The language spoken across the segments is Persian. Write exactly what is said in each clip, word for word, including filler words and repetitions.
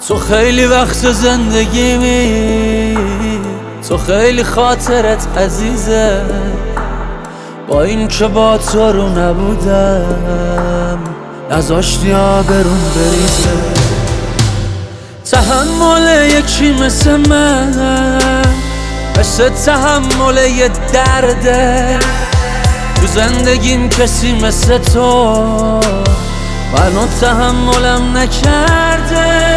تو خیلی وقت زندگیمی، تو خیلی خاطرت عزیزه. با این که با تو رو نبودم نذاشتی آبرون بریزه. تحمل یکی مثل من، مثل تحمل یه درده. تو زندگیم کسی مثل تو منو تحملم نکرده.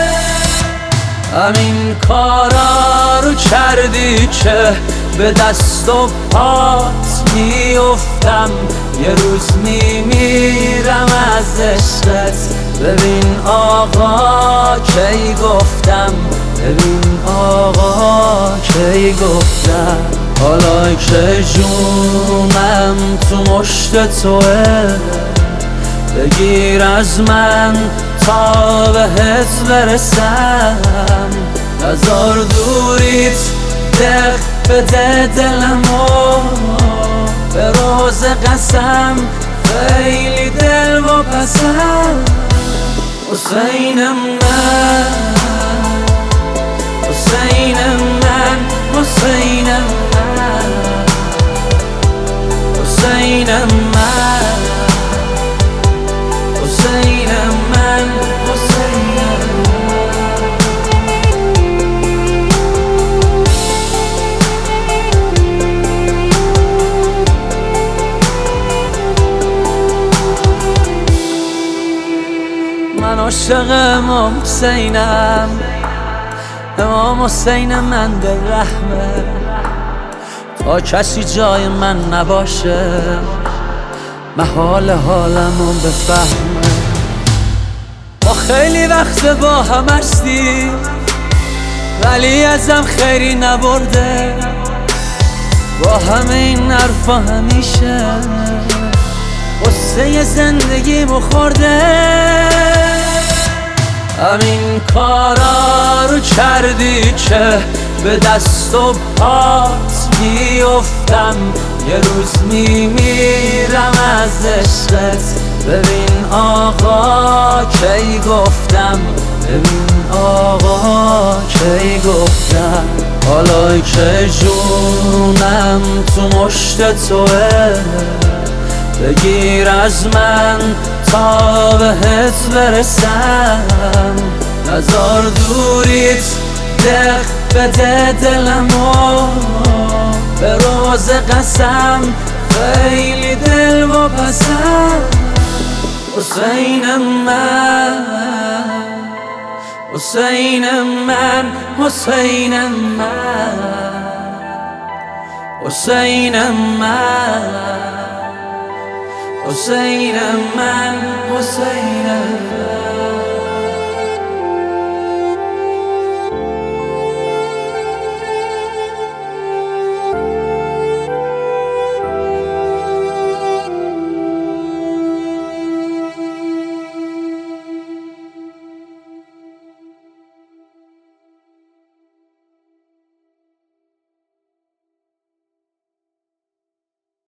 همین کارا رو کردی که به دست و پات میافتم، یه روز میمیرم از عشقت. ببین آقا کی گفتم، ببین آقا کی گفتم. حالا که جونم تو مشت توه، بگیر از من تا بهت برسم. نزار دوریت دق بده دلمو، به روز قسم خیلی دل و پسم. حسین من، حسین من، حسین من، حسین من، حسین من، حسین من عاشق امام حسینم، امام حسین من دل رحمه. تا کسی جای من نباشه محال حالمو بفهمه. ما خیلی وقت با هم هستی ولی ازم خیری نبرده. با همه این حرفا همیشه قصه زندگیمو خورده. همین کارا رو کردی که به دست و پات میافتم، یه روز میمیرم از عشقت. ببین آقا کی گفتم، ببین آقا کی گفتم. حالا که جونم تو مشت توه، بگیر از من تا بهت برسم. نزار دوریت دق بده دلمو، به روز قسم خیلی دل و پسم. حسین من، حسین من، حسین من، حسین من، حسین من، حسین من.